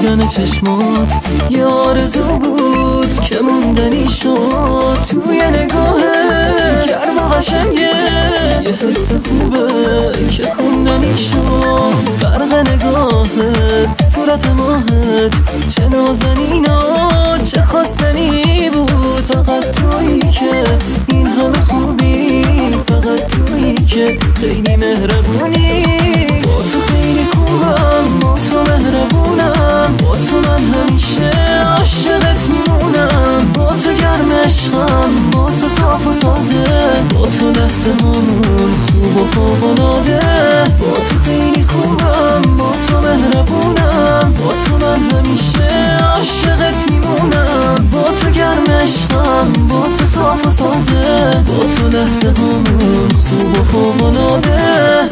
دیدن چشمات یه آرزو بود که موندنی شد. توی نگاهت گرم و قشنگه یه حس خوبه که خوندنی شد. برق نگاهت صورت ماهت چه نازنینا چه خواستنی بود. فقط تویی که این همه خوبی، فقط تویی که خیلی مهربونی. با تو خیلی خوبم، با تو مهربونم، با تو من همیشه عاشقت میمونم. با تو گرم عشقم، با تو صاف و ساده، با تو لحظه هامون خوب و فوق‌العاده. با تو خیلی خوبم، با تو مهربونم، با تو من همیشه عاشقت میمونم. با تو گرم عشقم، با تو صاف و ساده، با تو لحظه هامون خوب و فوق‌العاده.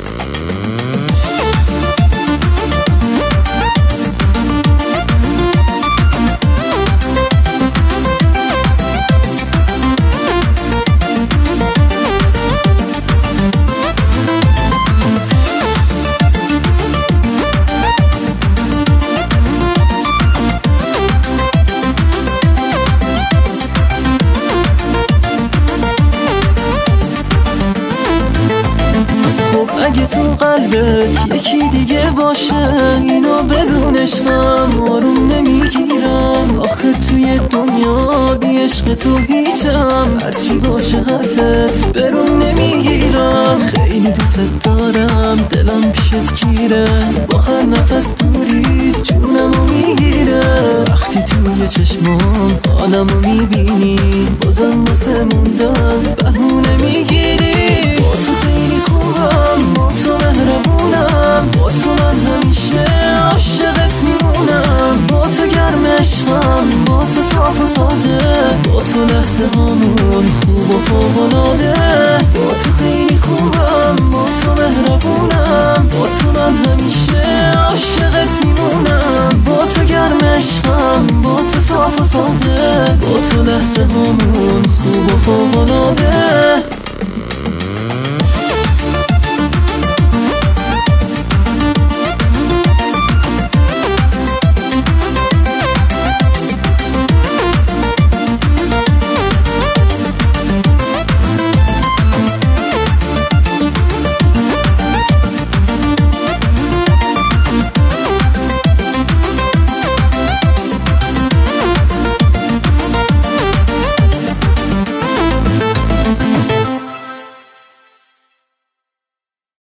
اگه تو قلبت یکی دیگه باشه اینو بدون عشقم آروم نمیگیرم. آخه توی دنیا بی عشق تو هیچم، هرچی باشه حرفت برون نمیگیرم. خیلی دوست دارم، دلم پیشت گیره، با هر نفس دوری جونمو میگیره. وقتی توی چشمام حالمو میبینی بازم واسه موندن بهونه میگیری. با تو خیلی خوبم، با تو مهربونم، با تو من همیشه عاشقت میمونم. با تو گرم عشقم، با تو صاف و ساده، با تو لحظه هامون خوب و فوق‌العاده. با تو خیلی خوبم، با تو مهربونم، با تو من همیشه عاشقت میمونم. با تو گرم عشقم، با تو صاف و ساده، با تو لحظه هامون خوب و فوق‌العاده.